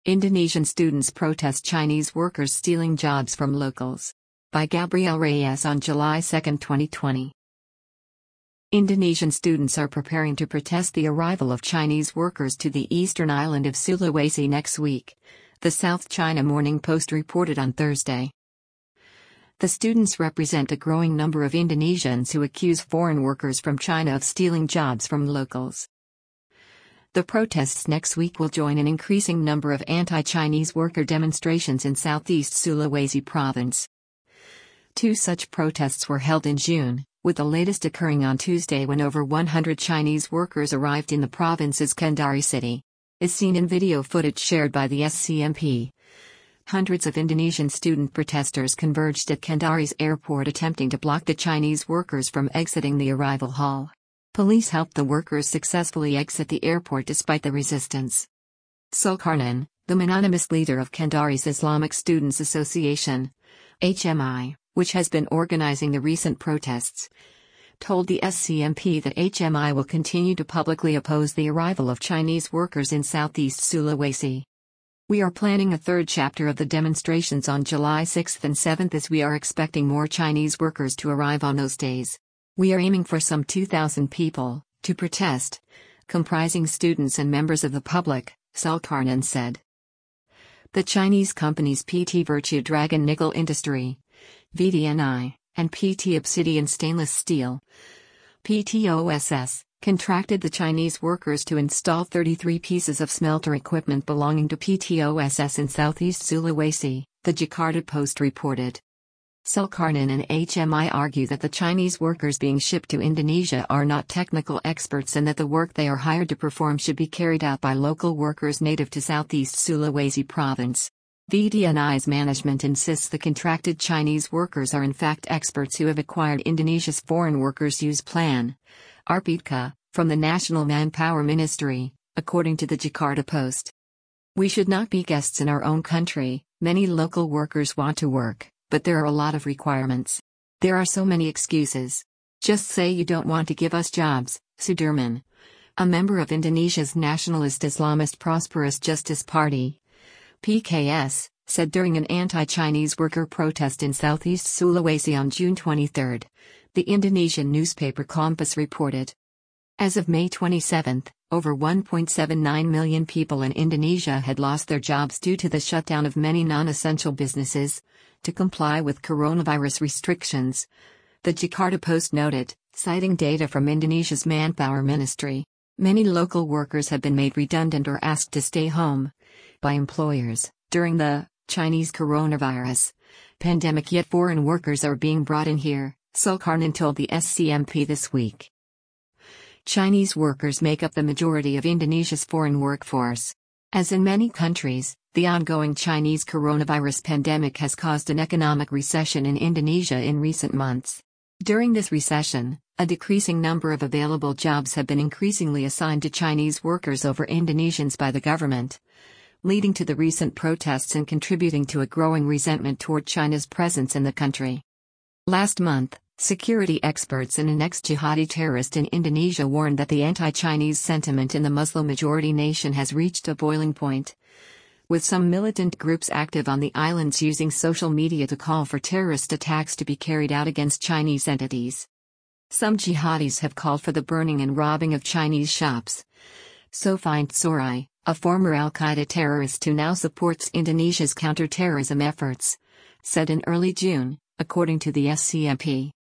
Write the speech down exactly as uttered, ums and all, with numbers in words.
Indonesian students protest Chinese workers stealing jobs from locals. By Gabriel Reyes on July second, twenty twenty. Indonesian students are preparing to protest the arrival of Chinese workers to the eastern island of Sulawesi next week, the South China Morning Post reported on Thursday. The students represent a growing number of Indonesians who accuse foreign workers from China of stealing jobs from locals. The protests next week will join an increasing number of anti-Chinese worker demonstrations in southeast Sulawesi province. Two such protests were held in June, with the latest occurring on Tuesday when over one hundred Chinese workers arrived in the province's Kendari city. As seen in video footage shared by the S C M P. Hundreds of Indonesian student protesters converged at Kendari's airport attempting to block the Chinese workers from exiting the arrival hall. Police helped the workers successfully exit the airport despite the resistance. Zulkarnain, the anonymous leader of Kendari's Islamic Students Association, H M I, which has been organizing the recent protests, told the S C M P that H M I will continue to publicly oppose the arrival of Chinese workers in southeast Sulawesi. We are planning a third chapter of the demonstrations on July sixth and seventh as we are expecting more Chinese workers to arrive on those days. We are aiming for some two thousand people to protest, comprising students and members of the public, Zulkarnain said. The Chinese companies P T Virtue Dragon Nickel Industry, V D N I, and P T Obsidian Stainless Steel, P T O S S, contracted the Chinese workers to install thirty-three pieces of smelter equipment belonging to P T O S S in southeast Sulawesi, the Jakarta Post reported. Zulkarnain and H M I argue that the Chinese workers being shipped to Indonesia are not technical experts and that the work they are hired to perform should be carried out by local workers native to southeast Sulawesi province. V D N I's management insists the contracted Chinese workers are in fact experts who have acquired Indonesia's Foreign Workers Use Plan, R P K A, from the National Manpower Ministry, according to the Jakarta Post. We should not be guests in our own country. Many local workers want to work, but there are a lot of requirements. There are so many excuses. Just say you don't want to give us jobs, Sudirman, a member of Indonesia's nationalist Islamist Prosperous Justice Party, P K S, said during an anti-Chinese worker protest in southeast Sulawesi on June twenty-third, the Indonesian newspaper Kompas reported. As of May twenty-seventh, over one point seven nine million people in Indonesia had lost their jobs due to the shutdown of many non-essential businesses, to comply with coronavirus restrictions, the Jakarta Post noted, citing data from Indonesia's Manpower Ministry. Many local workers have been made redundant or asked to stay home by employers during the Chinese coronavirus pandemic, yet foreign workers are being brought in here, Zulkarnain told the S C M P this week. Chinese workers make up the majority of Indonesia's foreign workforce. As in many countries, the ongoing Chinese coronavirus pandemic has caused an economic recession in Indonesia in recent months. During this recession, a decreasing number of available jobs have been increasingly assigned to Chinese workers over Indonesians by the government, leading to the recent protests and contributing to a growing resentment toward China's presence in the country. Last month, security experts and an ex-jihadi terrorist in Indonesia warned that the anti-Chinese sentiment in the Muslim-majority nation has reached a boiling point, with some militant groups active on the islands using social media to call for terrorist attacks to be carried out against Chinese entities. Some jihadis have called for the burning and robbing of Chinese shops. Sofian Sorai, a former Al-Qaeda terrorist who now supports Indonesia's counter-terrorism efforts, said in early June, according to the S C M P.